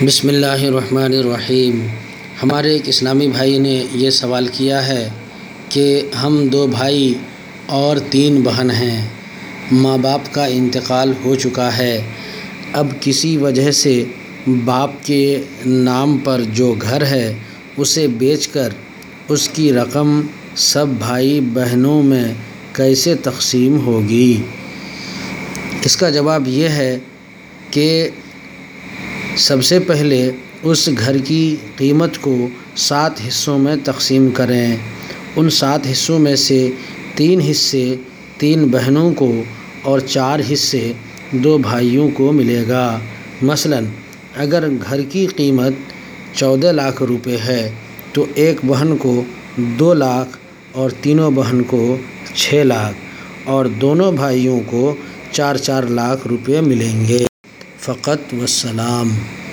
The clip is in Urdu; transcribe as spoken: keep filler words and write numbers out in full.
بسم اللہ الرحمن الرحیم۔ ہمارے ایک اسلامی بھائی نے یہ سوال کیا ہے کہ ہم دو بھائی اور تین بہن ہیں، ماں باپ کا انتقال ہو چکا ہے، اب کسی وجہ سے باپ کے نام پر جو گھر ہے اسے بیچ کر اس کی رقم سب بھائی بہنوں میں کیسے تقسیم ہوگی؟ اس کا جواب یہ ہے کہ سب سے پہلے اس گھر کی قیمت کو سات حصوں میں تقسیم کریں۔ ان سات حصوں میں سے تین حصے تین بہنوں کو اور چار حصے دو بھائیوں کو ملے گا۔ مثلاً اگر گھر کی قیمت چودہ لاکھ روپے ہے تو ایک بہن کو دو لاکھ اور تینوں بہن کو چھ لاکھ اور دونوں بھائیوں کو چار چار لاکھ روپے ملیں گے۔ فقط والسلام۔